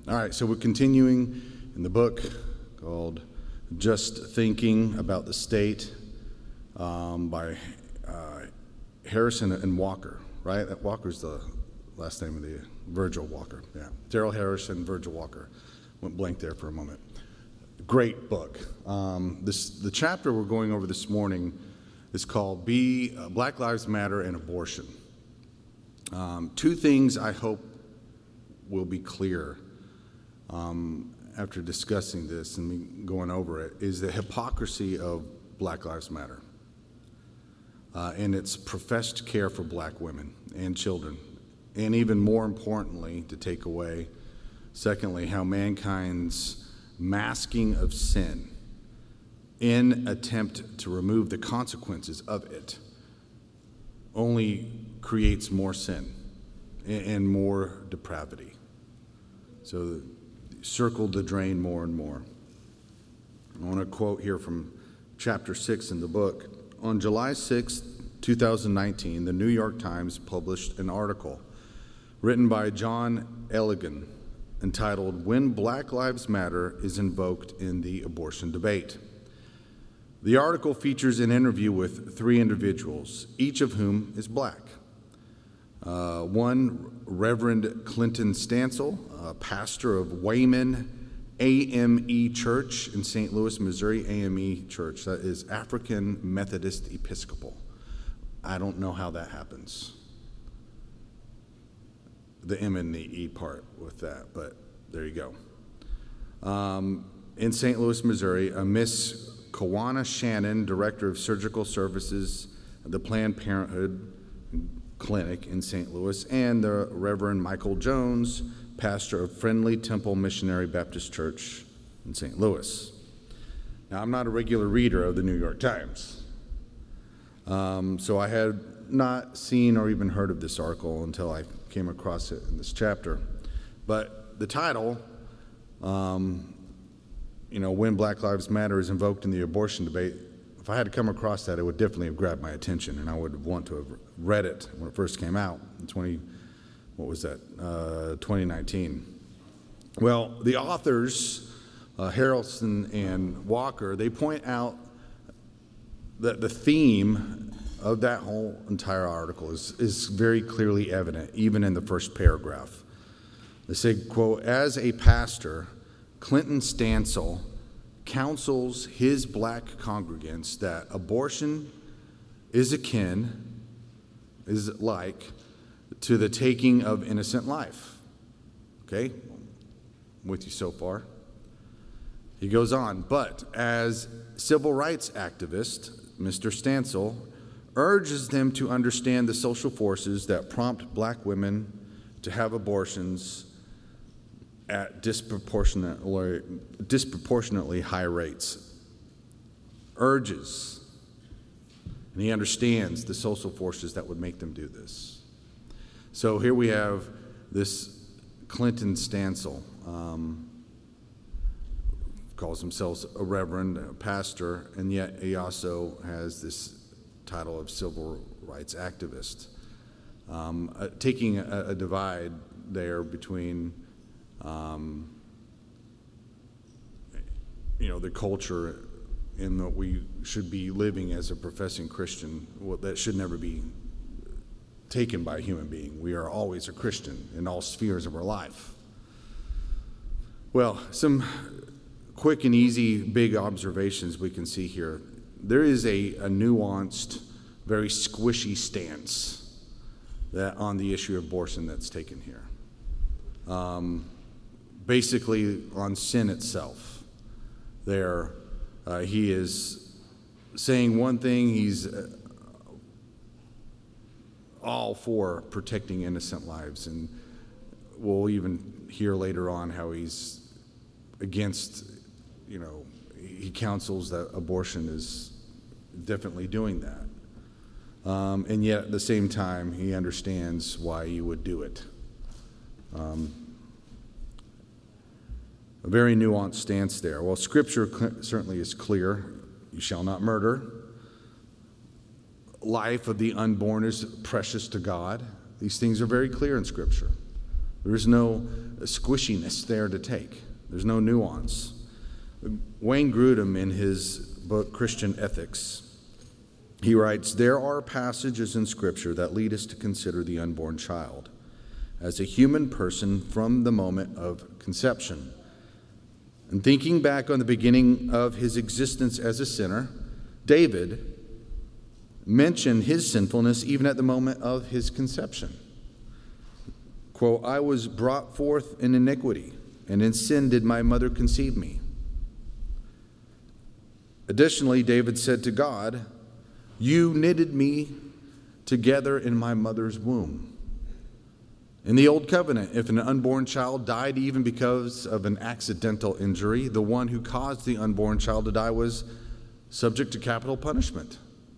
All right, so we're continuing in the book called Just Thinking About the State by Harrison and Walker, right? That Walker's the last name of the Virgil Walker. Yeah, Darrell Harrison, Virgil Walker. Went blank there for a moment. Great book. The chapter we're going over this morning is called Black Lives Matter and Abortion. Two things I hope will be clear after discussing this and going over it is the hypocrisy of Black Lives Matter and its professed care for black women and children, and even more importantly, to take away, secondly, how mankind's masking of sin in attempt to remove the consequences of it only creates more sin and more depravity. So circle the drain more and more. I want to quote here from chapter 6 in the book. On July 6, 2019, the New York Times published an article written by John Elligan entitled, "When Black Lives Matter is Invoked in the Abortion Debate." The article features an interview with three individuals, each of whom is black. One, Reverend Clinton Stansel, pastor of Wayman AME Church in St. Louis, Missouri. AME Church, that is African Methodist Episcopal. I don't know how that happens, the M and the E part with that, but there you go. In St. Louis, Missouri, Miss Kawana Shannon, Director of Surgical Services at the Planned Parenthood Clinic in St. Louis, and the Reverend Michael Jones, pastor of Friendly Temple Missionary Baptist Church in St. Louis. Now, I'm not a regular reader of the New York Times, so I had not seen or even heard of this article until I came across it in this chapter. But the title, When Black Lives Matter is Invoked in the Abortion Debate, if I had to come across that, it would definitely have grabbed my attention, and I would want to have read it when it first came out in 2019. Well, the authors, Harrelson and Walker, they point out that the theme of that whole entire article is very clearly evident, even in the first paragraph. They say, quote, "As a pastor, Clinton Stansel counsels his black congregants that abortion is like to the taking of innocent life." Okay, I'm with you so far. He goes on, "But as civil rights activist, Mr. Stansel urges them to understand the social forces that prompt black women to have abortions at disproportionately high rates." Urges. And he understands the social forces that would make them do this. So here we have this Clinton Stansel, calls himself a reverend, a pastor, and yet he also has this title of civil rights activist, taking a divide there between the culture in that we should be living as a professing Christian. Well, that should never be taken by a human being. We are always a Christian in all spheres of our life. Well, some quick and easy big observations we can see here. There is a nuanced, very squishy stance that on the issue of abortion that's taken here. Basically on sin itself. There, he is saying one thing, he's all for protecting innocent lives, and we'll even hear later on how he's against, he counsels that abortion is definitely doing that. And yet at the same time, he understands why you would do it. A very nuanced stance there. Well, Scripture certainly is clear. You shall not murder. Life of the unborn is precious to God. These things are very clear in Scripture. There's no squishiness there to take. There's no nuance. Wayne Grudem, in his book Christian Ethics, he writes, "There are passages in Scripture that lead us to consider the unborn child as a human person from the moment of conception. And thinking back on the beginning of his existence as a sinner, David mentioned his sinfulness even at the moment of his conception. Quote, 'I was brought forth in iniquity, and in sin did my mother conceive me.' Additionally, David said to God, 'You knitted me together in my mother's womb.' In the Old Covenant, if an unborn child died even because of an accidental injury, the one who caused the unborn child to die was subject to capital punishment.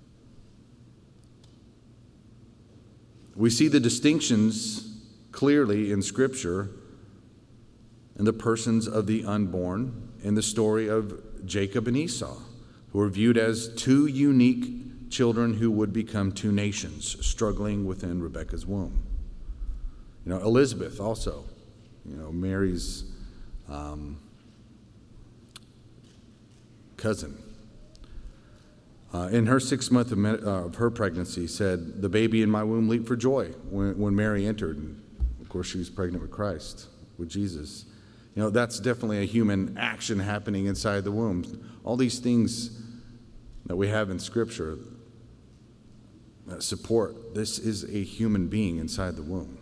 We see the distinctions clearly in Scripture in the persons of the unborn in the story of Jacob and Esau, who are viewed as two unique children who would become two nations struggling within Rebekah's womb. Elizabeth also, Mary's cousin. In her 6th month of her pregnancy, said, "The baby in my womb leaped for joy when Mary entered." And of course, she was pregnant with Christ, with Jesus. That's definitely a human action happening inside the womb. All these things that we have in Scripture that support this is a human being inside the womb.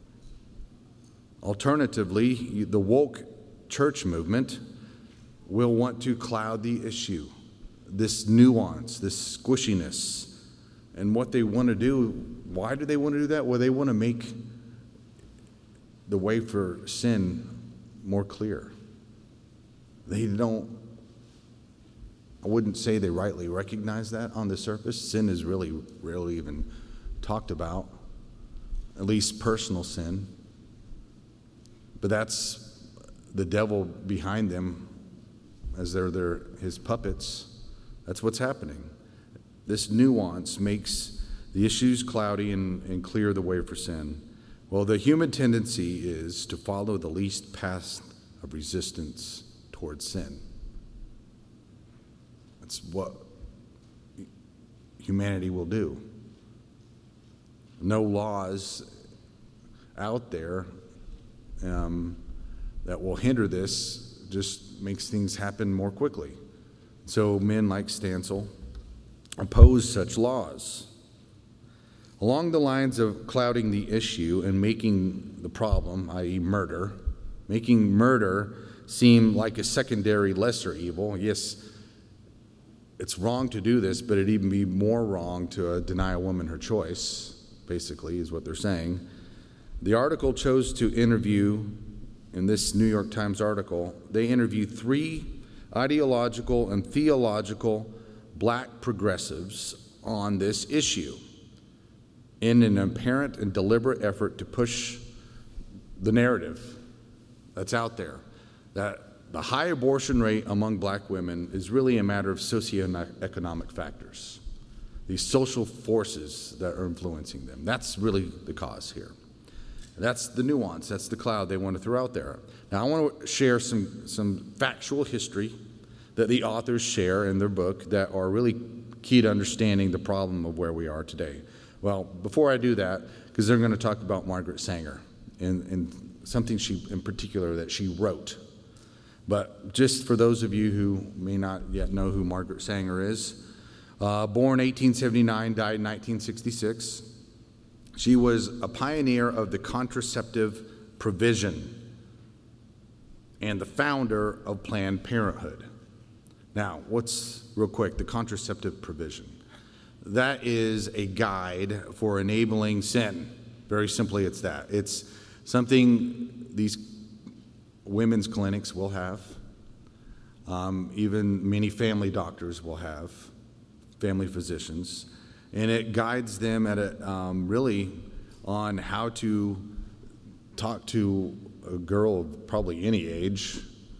Alternatively, the woke church movement will want to cloud the issue, this nuance, this squishiness. And what they want to do, why do they want to do that? Well, they want to make the way for sin more clear. They don't, I wouldn't say they rightly recognize that on the surface. Sin is really rarely even talked about, at least personal sin. But that's the devil behind them as they're his puppets. That's what's happening. This nuance makes the issues cloudy and clear the way for sin. Well, the human tendency is to follow the least path of resistance towards sin. That's what humanity will do. No laws out there that will hinder this, just makes things happen more quickly. So men like Stancil oppose such laws. Along the lines of clouding the issue and making the problem, i.e. murder, making murder seem like a secondary lesser evil. Yes, it's wrong to do this, but it'd even be more wrong to deny a woman her choice, basically, is what they're saying. The article chose to interview, in this New York Times article, they interviewed 3 ideological and theological black progressives on this issue in an apparent and deliberate effort to push the narrative that's out there, that the high abortion rate among black women is really a matter of socioeconomic factors, these social forces that are influencing them. That's really the cause here. That's the nuance, that's the cloud they want to throw out there. Now, I want to share some factual history that the authors share in their book that are really key to understanding the problem of where we are today. Well, before I do that, because they're going to talk about Margaret Sanger and something in particular that she wrote. But just for those of you who may not yet know who Margaret Sanger is, born 1879, died in 1966. She was a pioneer of the contraceptive provision and the founder of Planned Parenthood. Now, what's, real quick, the contraceptive provision? That is a guide for enabling sin. Very simply, it's that. It's something these women's clinics will have, even many family doctors will have, family physicians. And it guides them at really on how to talk to a girl of probably any age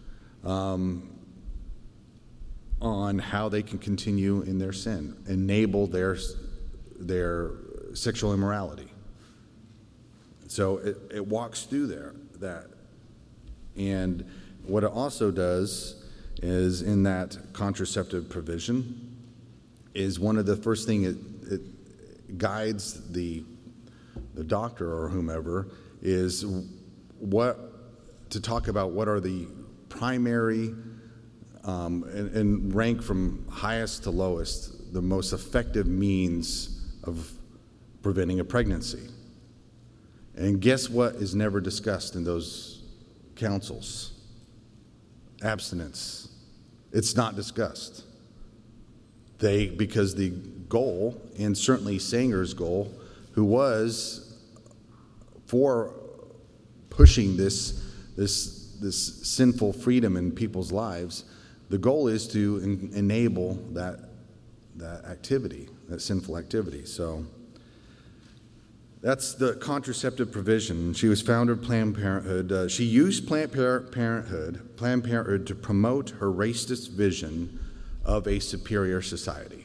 on how they can continue in their sin, enable their sexual immorality. So it walks through that. And what it also does is, in that contraceptive provision, is one of the first thing it guides the doctor or whomever is to talk about what are the primary and rank from highest to lowest, the most effective means of preventing a pregnancy. And guess what is never discussed in those councils? Abstinence. It's not discussed. Because the goal, and certainly Sanger's goal, who was for pushing this sinful freedom in people's lives, the goal is to enable that activity, that sinful activity. So that's the contraceptive provision. She was founder of Planned Parenthood. She used Planned Parenthood to promote her racist vision of a superior society.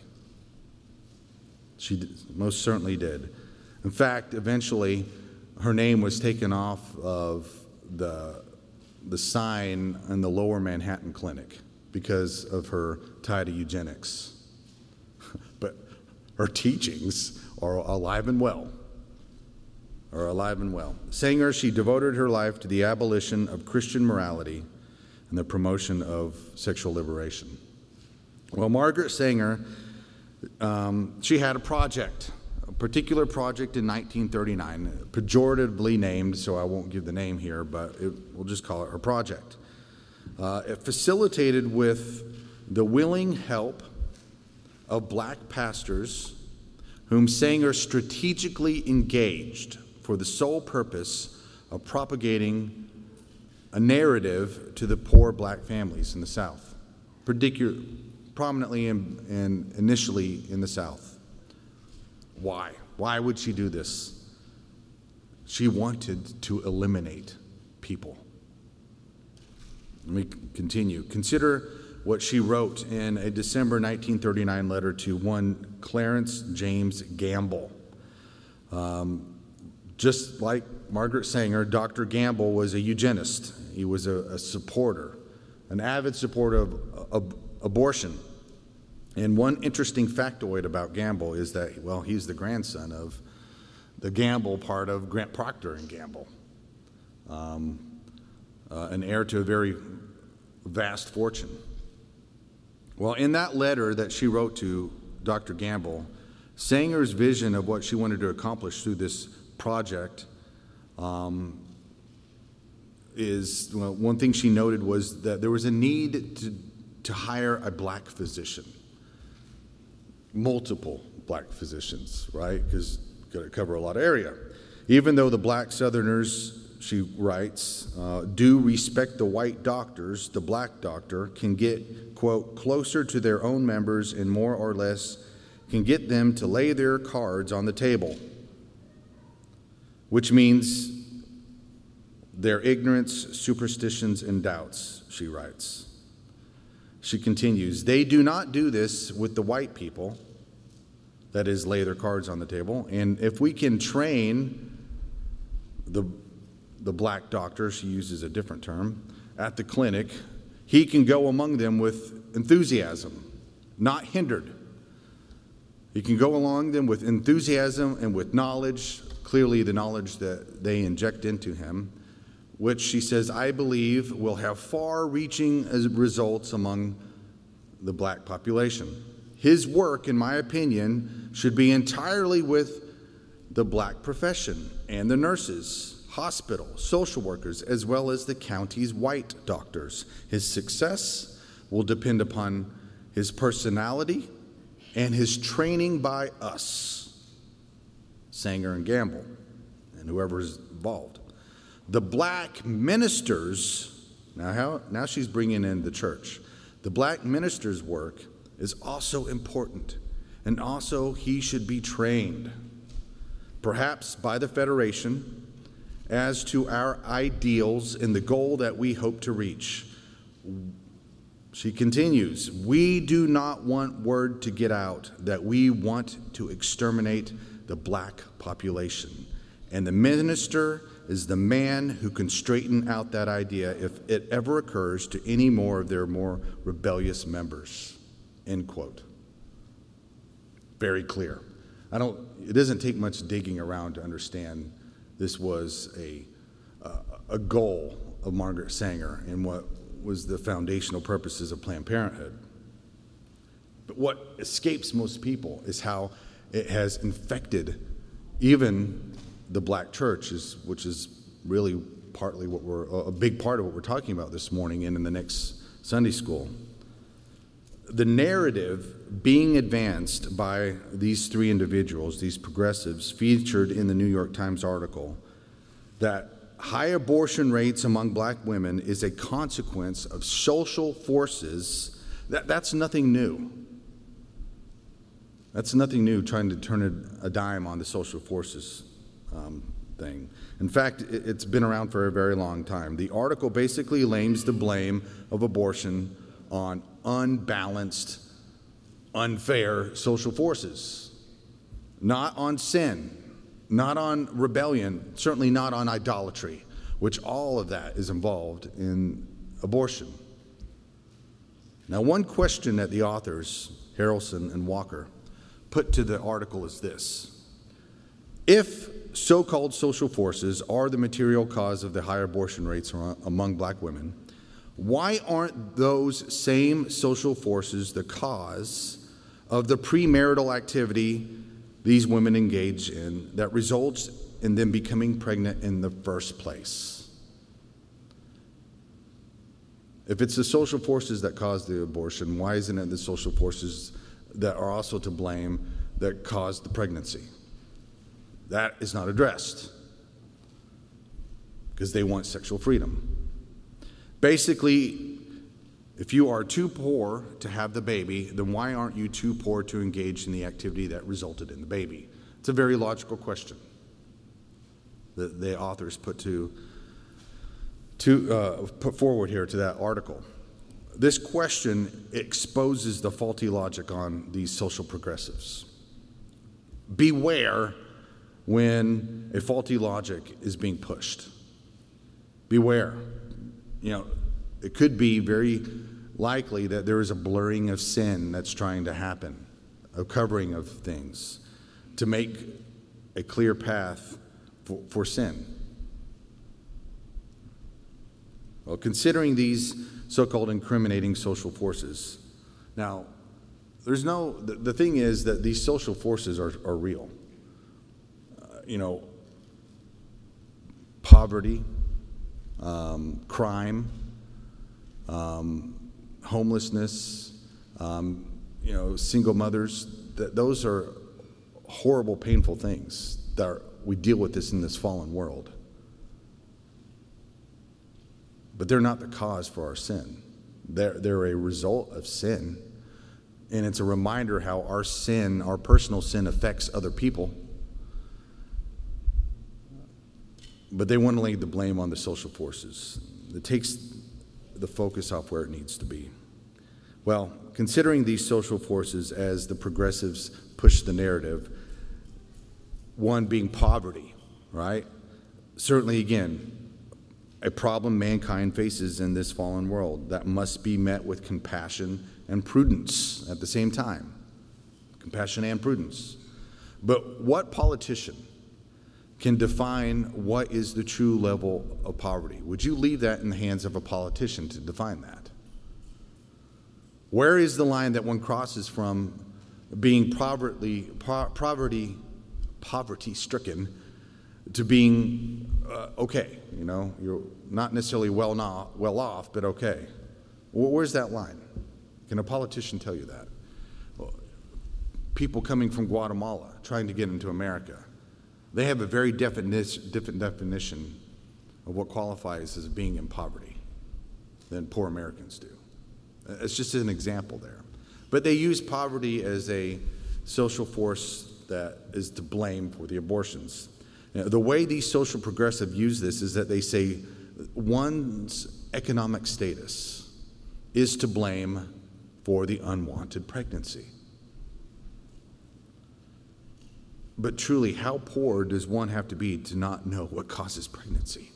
She most certainly did. In fact, eventually, her name was taken off of the sign in the Lower Manhattan Clinic because of her tie to eugenics. But her teachings are alive and well. Sanger, she devoted her life to the abolition of Christian morality and the promotion of sexual liberation. Well, Margaret Sanger, she had a particular project in 1939, pejoratively named, so I won't give the name here, but we'll just call it her project. It facilitated with the willing help of black pastors whom Sanger strategically engaged for the sole purpose of propagating a narrative to the poor black families in the South, prominently and initially in the South. Why? Why would she do this? She wanted to eliminate people. Let me continue. Consider what she wrote in a December 1939 letter to one Clarence James Gamble. Just like Margaret Sanger, Dr. Gamble was a eugenist. He was a supporter, an avid supporter of abortion. And one interesting factoid about Gamble is that, well, he's the grandson of the Gamble part of Grant Procter and Gamble, an heir to a very vast fortune. Well, in that letter that she wrote to Dr. Gamble, Sanger's vision of what she wanted to accomplish through this project is, well, one thing she noted was that there was a need to hire a black physician. Multiple black physicians, right? Because you've got to cover a lot of area. Even though the black Southerners, she writes, do respect the white doctors, the black doctor can get, quote, closer to their own members and more or less can get them to lay their cards on the table, which means their ignorance, superstitions, and doubts, she writes. She continues, they do not do this with the white people, that is, lay their cards on the table. And if we can train the black doctor, she uses a different term, at the clinic, he can go among them with enthusiasm, not hindered. He can go along them with enthusiasm and with knowledge, clearly the knowledge that they inject into him, which she says, I believe will have far-reaching results among the black population. His work, in my opinion, should be entirely with the black profession and the nurses, hospital, social workers, as well as the county's white doctors. His success will depend upon his personality and his training by us, Sanger and Gamble, and whoever is involved. The black ministers, now she's bringing in the church. The black minister's work is also important, and also he should be trained, perhaps by the Federation, as to our ideals and the goal that we hope to reach. She continues, we do not want word to get out that we want to exterminate the black population. And the minister is the man who can straighten out that idea if it ever occurs to any more of their more rebellious members. End quote. Very clear. It doesn't take much digging around to understand this was a goal of Margaret Sanger and what was the foundational purposes of Planned Parenthood. But what escapes most people is how it has infected even the black church, which is really partly a big part of what we're talking about this morning and in the next Sunday school. The narrative being advanced by these three individuals, these progressives, featured in the New York Times article that high abortion rates among black women is a consequence of social forces, that's nothing new. That's nothing new, trying to turn a dime on the social forces thing. In fact, it's been around for a very long time. The article basically lays the blame of abortion on unbalanced, unfair social forces, not on sin, not on rebellion, certainly not on idolatry, which all of that is involved in abortion. Now, one question that the authors, Harrelson and Walker, put to the article is this: if so-called social forces are the material cause of the high abortion rates among black women, why aren't those same social forces the cause of the premarital activity these women engage in that results in them becoming pregnant in the first place? If it's the social forces that cause the abortion, why isn't it the social forces that are also to blame that caused the pregnancy? That is not addressed because they want sexual freedom. Basically, if you are too poor to have the baby, then why aren't you too poor to engage in the activity that resulted in the baby? It's a very logical question that the authors put forward here to that article. This question exposes the faulty logic on these social progressives. Beware when a faulty logic is being pushed. Beware. It could be very likely that there is a blurring of sin that's trying to happen, a covering of things to make a clear path for sin. Well, considering these so-called incriminating social forces, now, the thing is that these social forces are real. Poverty, crime, homelessness, single mothers, those are horrible, painful things that we deal with this in this fallen world. But they're not the cause for our sin. They're a result of sin. And it's a reminder how our sin, our personal sin, affects other people. But they want to lay the blame on the social forces. It takes the focus off where it needs to be. Well, considering these social forces as the progressives push the narrative, one being poverty, right? Certainly, again, a problem mankind faces in this fallen world that must be met with compassion and prudence at the same time. Compassion and prudence. But what politician can define what is the true level of poverty? Would you leave that in the hands of a politician to define that? Where is the line that one crosses from being poverty-stricken to being okay? You're not necessarily well off, but okay. Where's that line? Can a politician tell you that? Well, people coming from Guatemala trying to get into America, they have a very different definition of what qualifies as being in poverty than poor Americans do. It's just an example there. But they use poverty as a social force that is to blame for the abortions. The way these social progressives use this is that they say one's economic status is to blame for the unwanted pregnancy. But truly, how poor does one have to be to not know what causes pregnancy?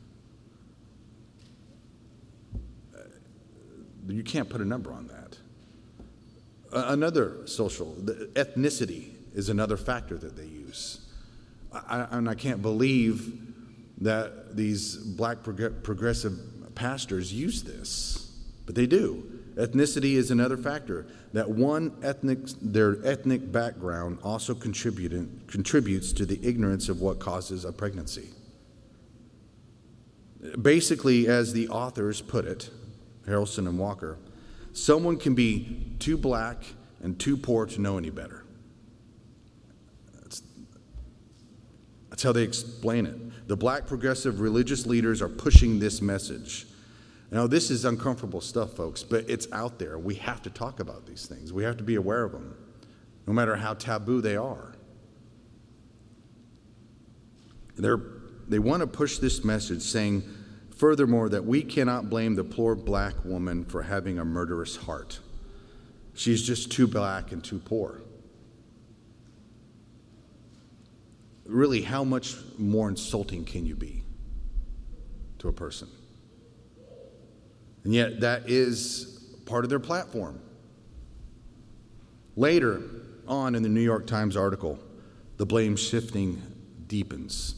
You can't put a number on that. Another social, ethnicity is another factor that they use. I can't believe that these black progressive pastors use this, but they do. Ethnicity is another factor. That their ethnic background also contributes to the ignorance of what causes a pregnancy. Basically, as the authors put it, Harrelson and Walker, someone can be too black and too poor to know any better. That's how they explain it. The black progressive religious leaders are pushing this message. Now, this is uncomfortable stuff, folks, but it's out there. We have to talk about these things. We have to be aware of them, no matter how taboo they are. They want to push this message, saying, furthermore, that we cannot blame the poor black woman for having a murderous heart. She's just too black and too poor. Really, how much more insulting can you be to a person? And yet, that is part of their platform. Later on in the New York Times article, the blame shifting deepens.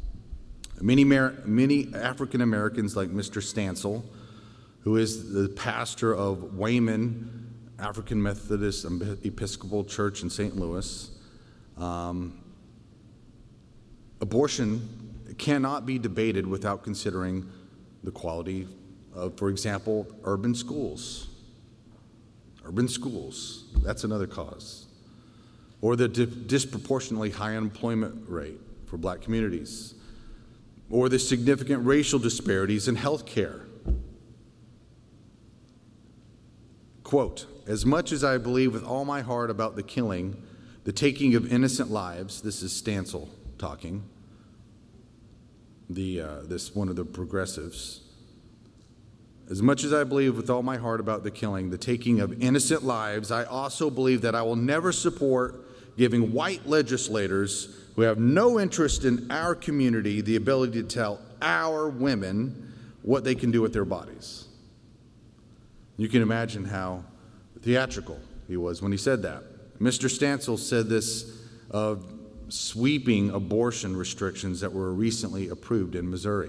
Many African Americans, like Mr. Stansel, who is the pastor of Wayman African Methodist Episcopal Church in St. Louis, abortion cannot be debated without considering the quality of, for example, urban schools. Urban schools, that's another cause. Or the disproportionately high unemployment rate for black communities. Or the significant racial disparities in health care. Quote, as much as I believe with all my heart about the killing, the taking of innocent lives, this is Stansel talking, this one of the progressives. As much as I believe with all my heart about the killing, the taking of innocent lives, I also believe that I will never support giving white legislators who have no interest in our community the ability to tell our women what they can do with their bodies. You can imagine how theatrical he was when he said that. Mr. Stansel said this of sweeping abortion restrictions that were recently approved in Missouri.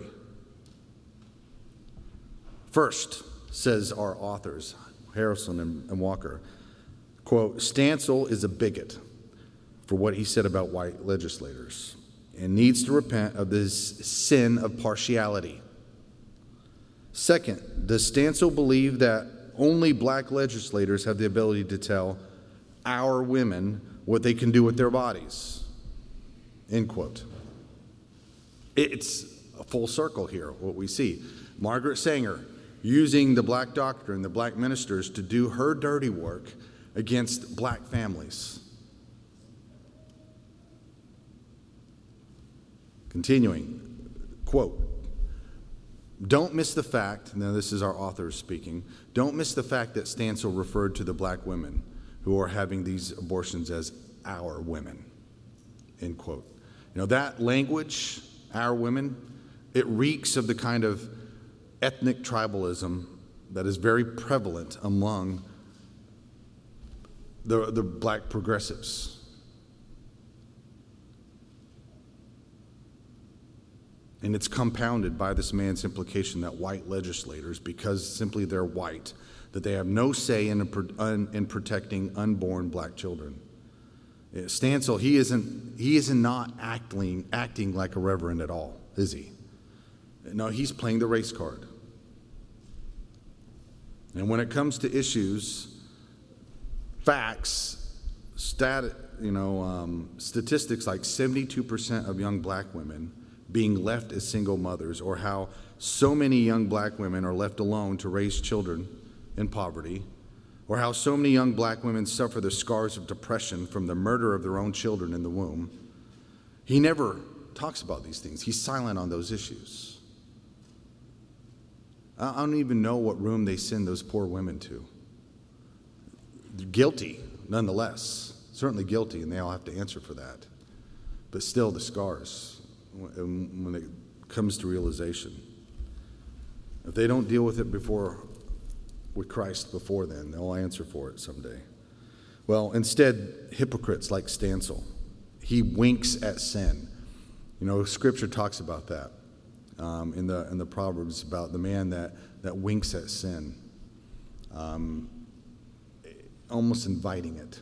First, says our authors, Harrelson and Walker, quote, Stansel is a bigot for what he said about white legislators and needs to repent of this sin of partiality. Second, does Stansel believe that only black legislators have the ability to tell our women what they can do with their bodies? End quote. It's a full circle here, what we see. Margaret Sanger using the black doctor and the black ministers to do her dirty work against black families. Continuing, quote, don't miss the fact, now this is our author speaking, don't miss the fact that Stansel referred to the black women who are having these abortions as our women, end quote. You know, that language, our women, it reeks of the kind of ethnic tribalism that is very prevalent among the black progressives. And it's compounded by this man's implication that white legislators, because simply they're white, that they have no say in protecting unborn black children. Stansel, he is not acting like a reverend at all, is he? No, he's playing the race card. And when it comes to issues, facts, statistics like 72% of young black women being left as single mothers, or how so many young black women are left alone to raise children in poverty, or how so many young black women suffer the scars of depression from the murder of their own children in the womb. He never talks about these things. He's silent on those issues. I don't even know what room they send those poor women to. They're guilty, nonetheless. Certainly guilty, and they all have to answer for that. but still the scars when it comes to realization. If they don't deal with it with Christ before then, they'll answer for it someday. Well, instead, hypocrites like Stancil, he winks at sin. Scripture talks about that in the Proverbs, about the man that winks at sin, almost inviting it.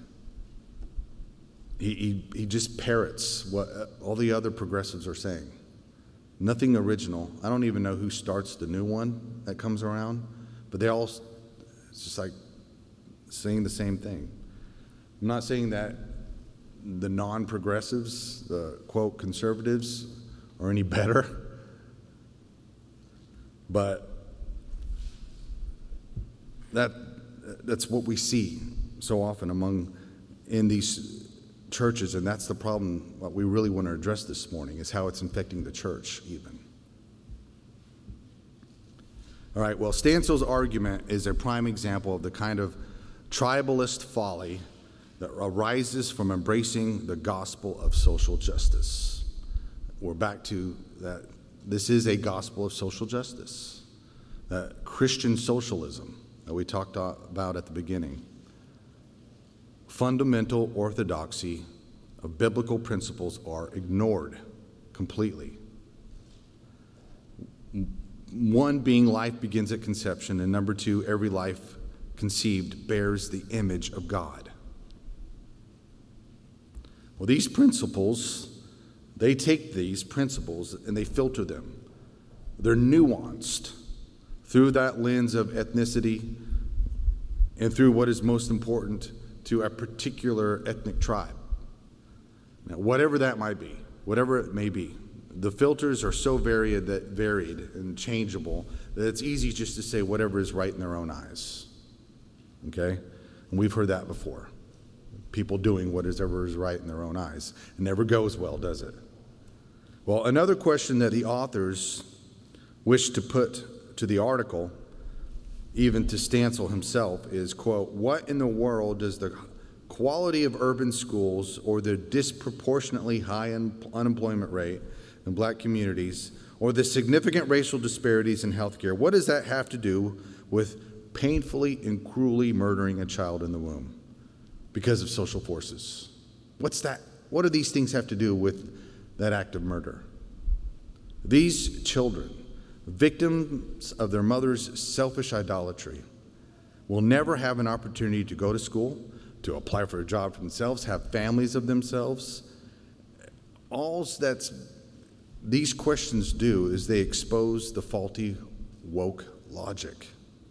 He just parrots what all the other progressives are saying. Nothing original. I don't even know who starts the new one that comes around, but it's just like saying the same thing. I'm not saying that the non-progressives, the quote conservatives, are any better, but that's what we see so often in these churches, and that's the problem. What we really want to address this morning is how it's infecting the church even. All right, well, Stancil's argument is a prime example of the kind of tribalist folly that arises from embracing the gospel of social justice. We're back to that. This is a gospel of social justice, that Christian socialism that we talked about at the beginning. Fundamental orthodoxy of biblical principles are ignored completely. One being life begins at conception, and number two, every life conceived bears the image of God. Well, these principles, they take these principles and they filter them. They're nuanced through that lens of ethnicity and through what is most important to a particular ethnic tribe. Now, whatever that might be, whatever it may be, the filters are so varied and changeable that it's easy just to say whatever is right in their own eyes. Okay? And we've heard that before. People doing whatever is right in their own eyes. It never goes well, does it? Well, another question that the authors wish to put to the article, even to Stancil himself, is, quote, what in the world does the quality of urban schools or the disproportionately high unemployment rate in black communities or the significant racial disparities in healthcare, what does that have to do with painfully and cruelly murdering a child in the womb because of social forces? What's that? What do these things have to do with that act of murder? These children, victims of their mother's selfish idolatry, will never have an opportunity to go to school, to apply for a job for themselves, have families of themselves. All that these questions do is they expose the faulty woke logic.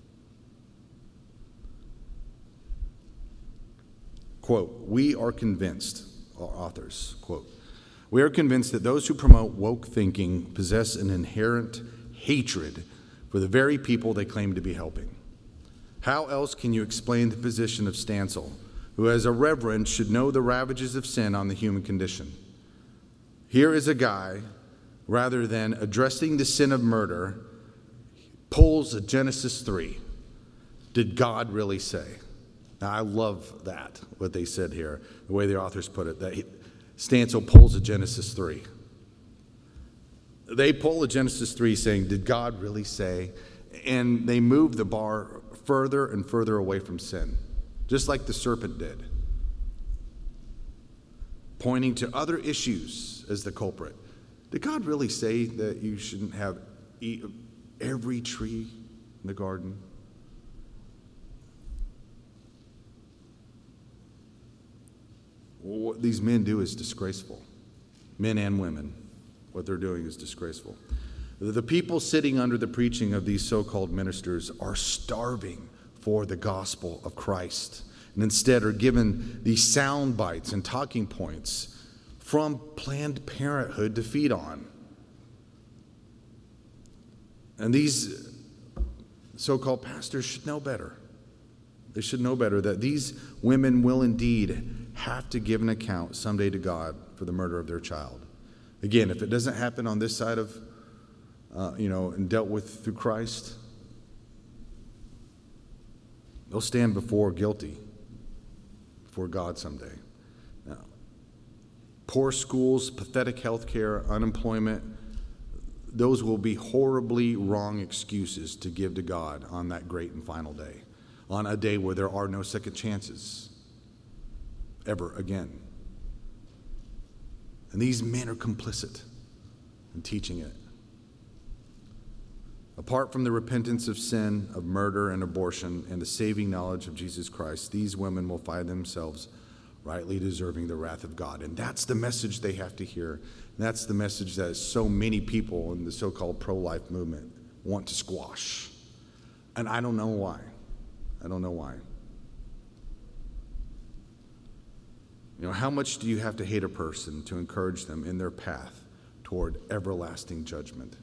Quote, we are convinced, authors, quote, we are convinced that those who promote woke thinking possess an inherent hatred for the very people they claim to be helping. How else can you explain the position of Stancil, who as a reverend should know the ravages of sin on the human condition? Here is a guy, rather than addressing the sin of murder, pulls a Genesis 3. Did God really say? Now, I love that, what they said here, the way the authors put it, that Stancil pulls a Genesis 3. They pull a Genesis 3 saying, did God really say? And they move the bar further and further away from sin, just like the serpent did, pointing to other issues as the culprit. Did God really say that you shouldn't eat every tree in the garden? What these men do is disgraceful. Men and women. What they're doing is disgraceful. The people sitting under the preaching of these so-called ministers are starving for the gospel of Christ, and instead are given these sound bites and talking points from Planned Parenthood to feed on. And these so-called pastors should know better. They should know better that these women will indeed have to give an account someday to God for the murder of their child. Again, if it doesn't happen on this side of, and dealt with through Christ, they'll stand before God someday. Now, Poor schools, pathetic health care, unemployment, those will be horribly wrong excuses to give to God on that great and final day, on a day where there are no second chances ever again. And these men are complicit in teaching it. Apart from the repentance of sin, of murder and abortion, and the saving knowledge of Jesus Christ, these women will find themselves rightly deserving the wrath of God. And that's the message they have to hear. And that's the message that so many people in the so-called pro-life movement want to squash. And I don't know why. I don't know why. You know, how much do you have to hate a person to encourage them in their path toward everlasting judgment?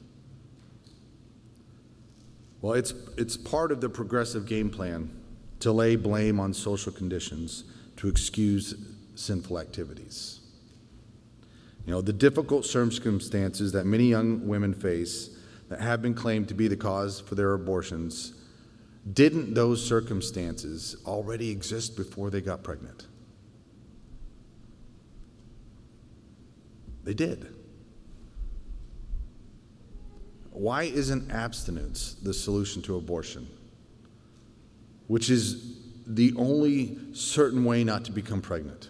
Well, it's part of the progressive game plan to lay blame on social conditions to excuse sinful activities. You know, the difficult circumstances that many young women face that have been claimed to be the cause for their abortions, didn't those circumstances already exist before they got pregnant? They did. Why isn't abstinence the solution to abortion, which is the only certain way not to become pregnant?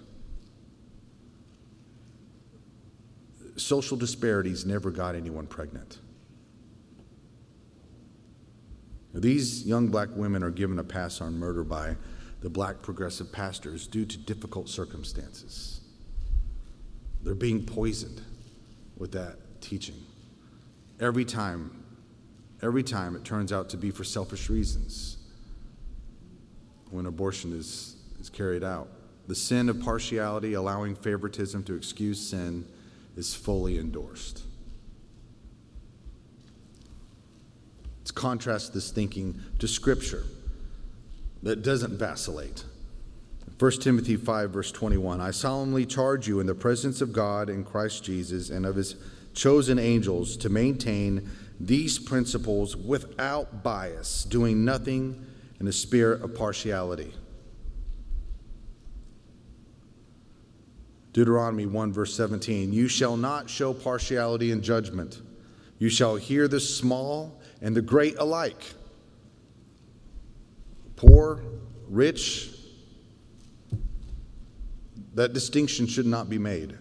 Social disparities never got anyone pregnant. These young black women are given a pass on murder by the black progressive pastors due to difficult circumstances. They're being poisoned with that teaching. Every time it turns out to be for selfish reasons when abortion is carried out. The sin of partiality, allowing favoritism to excuse sin, is fully endorsed. Let's contrast this thinking to Scripture that doesn't vacillate. 1 Timothy 5, verse 21, I solemnly charge you in the presence of God and Christ Jesus and of his chosen angels to maintain these principles without bias, doing nothing in a spirit of partiality. Deuteronomy 1, verse 17, you shall not show partiality in judgment. You shall hear the small and the great alike, poor, rich. That distinction should not be made,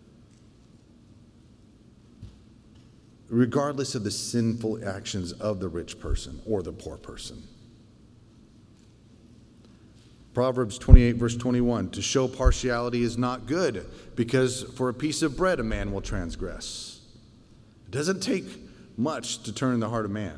regardless of the sinful actions of the rich person or the poor person. Proverbs 28, verse 21, to show partiality is not good, because for a piece of bread a man will transgress. It doesn't take much to turn the heart of man.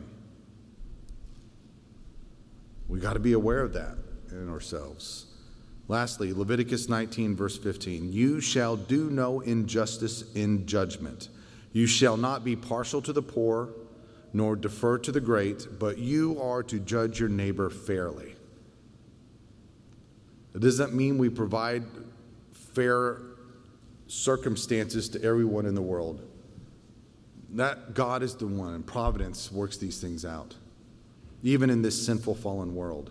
We got to be aware of that in ourselves. Lastly, Leviticus 19, verse 15, you shall do no injustice in judgment. You shall not be partial to the poor, nor defer to the great, but you are to judge your neighbor fairly. Does that mean we provide fair circumstances to everyone in the world? That God is the one, and providence works these things out, even in this sinful, fallen world.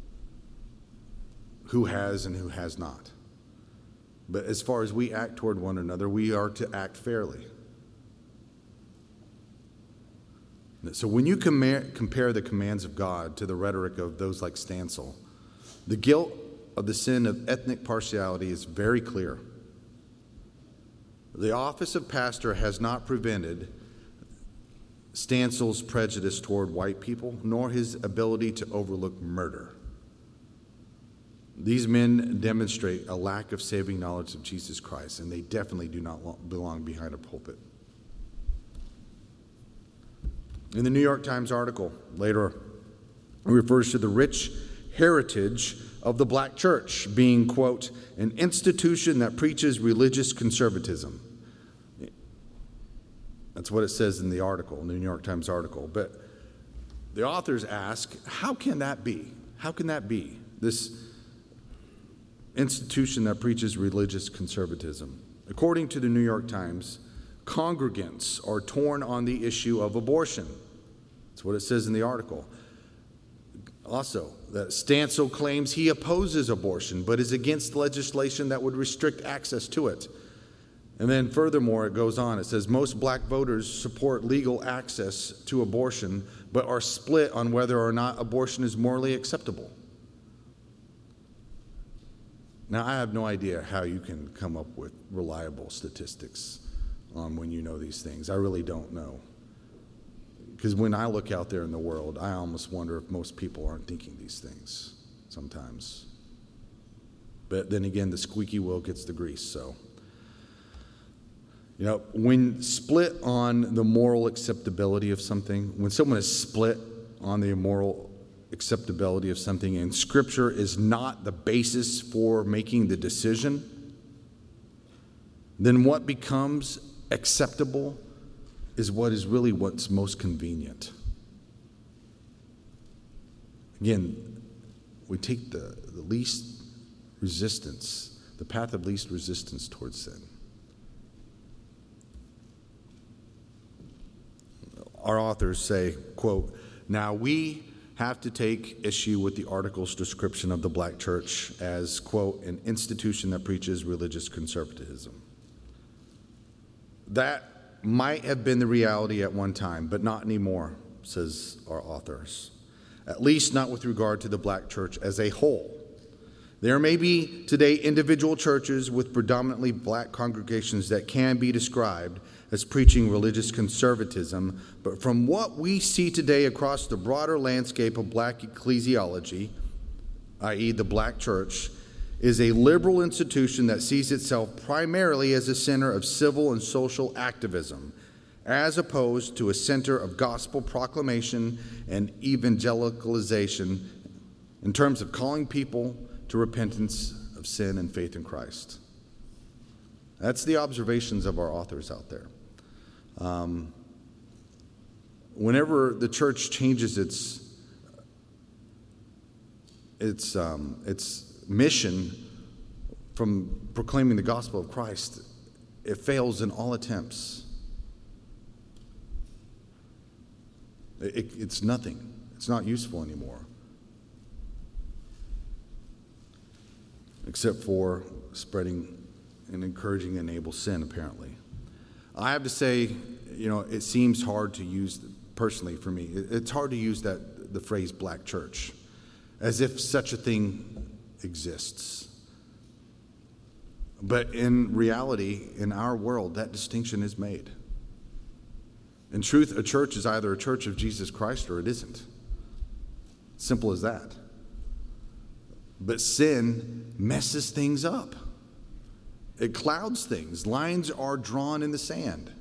Who has and who has not. But as far as we act toward one another, we are to act fairly. So when you compare the commands of God to the rhetoric of those like Stansel, the guilt of the sin of ethnic partiality is very clear. The office of pastor has not prevented Stansel's prejudice toward white people, nor his ability to overlook murder. These men demonstrate a lack of saving knowledge of Jesus Christ, and they definitely do not belong behind a pulpit. In the New York Times article, later, it refers to the rich heritage of the black church being, quote, an institution that preaches religious conservatism. That's what it says in the article, in the New York Times article. But the authors ask, how can that be? How can that be? This institution that preaches religious conservatism. According to the New York Times, congregants are torn on the issue of abortion. That's what it says in the article. Also, that Stansel claims he opposes abortion, but is against legislation that would restrict access to it. And then furthermore, it goes on. It says, most black voters support legal access to abortion, but are split on whether or not abortion is morally acceptable. Now, I have no idea how you can come up with reliable statistics on when you know these things. I really don't know. Because when I look out there in the world, I almost wonder if most people aren't thinking these things sometimes. But then again, the squeaky wheel gets the grease, so. You know, when split on the moral acceptability of something, when someone is split on the moral acceptability of something and Scripture is not the basis for making the decision, then what becomes acceptable is what is really what's most convenient. Again, we take the least resistance, the path of least resistance towards sin. Our authors say, quote, now we have to take issue with the article's description of the black church as, quote, an institution that preaches religious conservatism. That might have been the reality at one time, but not anymore, says our authors. At least not with regard to the black church as a whole. There may be today individual churches with predominantly black congregations that can be described as preaching religious conservatism, but from what we see today across the broader landscape of black ecclesiology, i.e. the black church, is a liberal institution that sees itself primarily as a center of civil and social activism, as opposed to a center of gospel proclamation and evangelicalization in terms of calling people to repentance of sin and faith in Christ. That's the observations of our authors out there. Whenever the church changes its mission from proclaiming the gospel of Christ, it fails in all attempts. It's nothing. It's not useful anymore. Except for spreading and encouraging and enable sin, apparently. I have to say, it seems hard to use, personally for me, it's hard to use the phrase black church as if such a thing exists. But in reality, in our world, that distinction is made. In truth, a church is either a church of Jesus Christ or it isn't. Simple as that. But sin messes things up. It clouds things. Lines are drawn in the sand.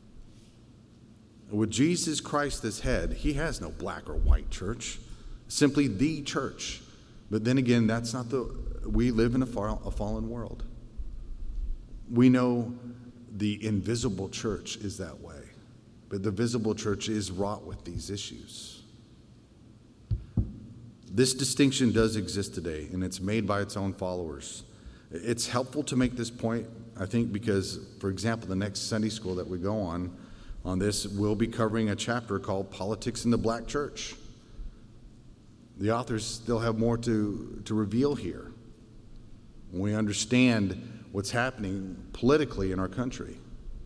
With Jesus Christ as head, he has no black or white church, simply the church. But then again, we live in a fallen world. We know the invisible church is that way, but the visible church is wrought with these issues. This distinction does exist today, and it's made by its own followers. It's helpful to make this point, I think, because, for example, the next Sunday school that we go on this, we'll be covering a chapter called Politics in the Black Church. The authors still have more to reveal here. We understand what's happening politically in our country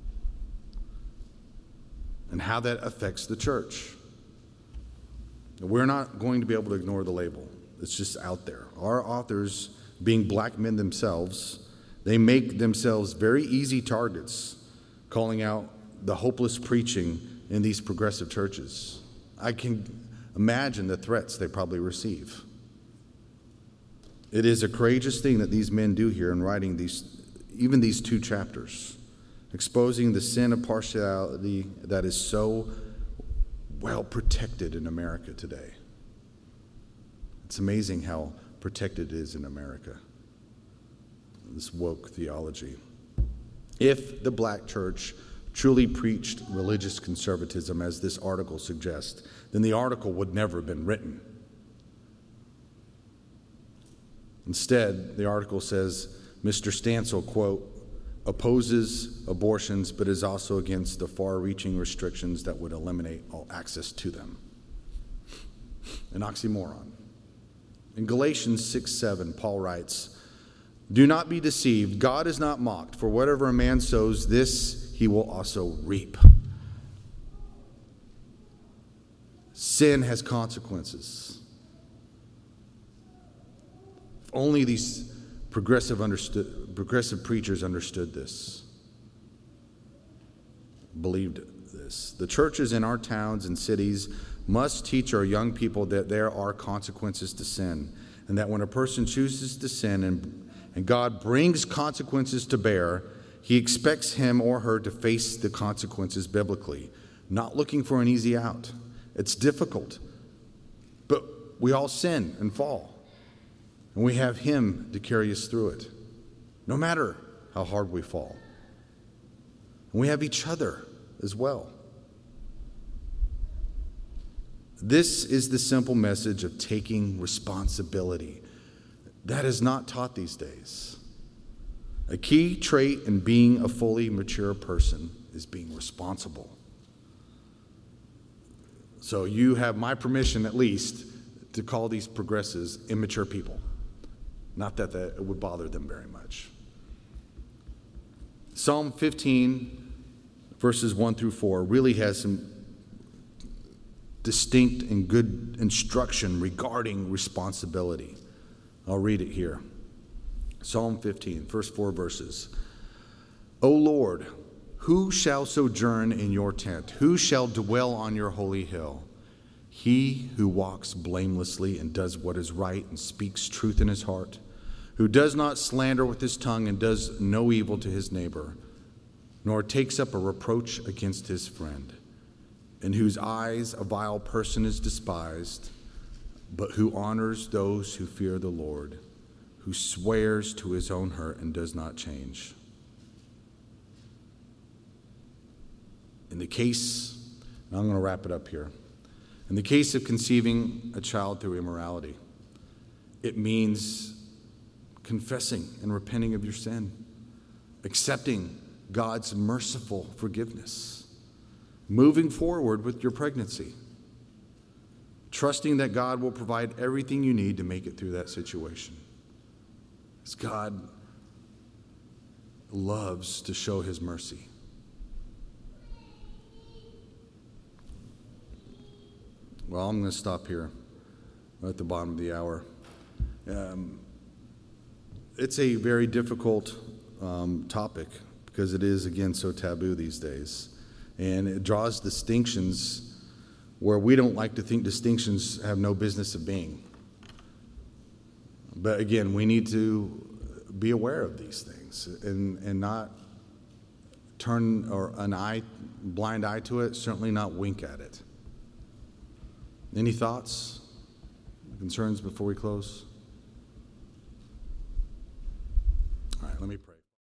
and how that affects the church. We're not going to be able to ignore the label. It's just out there. Our authors, being black men themselves, they make themselves very easy targets, calling out the hopeless preaching in these progressive churches. I can imagine the threats they probably receive. It is a courageous thing that these men do here in writing even these 2 chapters, exposing the sin of partiality that is so well protected in America today. It's amazing how protected it is in America, this woke theology. If the black church truly preached religious conservatism, as this article suggests, then the article would never have been written. Instead, the article says, Mr. Stansel, quote, opposes abortions, but is also against the far-reaching restrictions that would eliminate all access to them. An oxymoron. In Galatians 6:7, Paul writes, Do not be deceived. God is not mocked, for whatever a man sows, this he will also reap. Sin has consequences. If only these progressive preachers understood this, believed this. The churches in our towns and cities must teach our young people that there are consequences to sin, and that when a person chooses to sin and God brings consequences to bear, he expects him or her to face the consequences biblically, not looking for an easy out. It's difficult, but we all sin and fall, and we have him to carry us through it, no matter how hard we fall. And we have each other as well. This is the simple message of taking responsibility. That is not taught these days. A key trait in being a fully mature person is being responsible. So you have my permission, at least, to call these progressives immature people. Not that it would bother them very much. Psalm 15, verses 1 through 4, really has some distinct and good instruction regarding responsibility. I'll read it here. Psalm 15, first 4 verses. O Lord, who shall sojourn in your tent? Who shall dwell on your holy hill? He who walks blamelessly and does what is right and speaks truth in his heart, who does not slander with his tongue and does no evil to his neighbor, nor takes up a reproach against his friend, in whose eyes a vile person is despised, but who honors those who fear the Lord, who swears to his own hurt and does not change. In the case, and I'm going to wrap it up here. In the case of conceiving a child through immorality, it means confessing and repenting of your sin, accepting God's merciful forgiveness, moving forward with your pregnancy, trusting that God will provide everything you need to make it through that situation. As God loves to show his mercy. Well, I'm going to stop here. We're at the bottom of the hour. It's a very difficult topic because it is, again, so taboo these days. And it draws distinctions where we don't like to think distinctions have no business of being. But again, we need to be aware of these things and not turn blind eye to it, certainly not wink at it. Any thoughts, concerns before we close? All right, let me pray.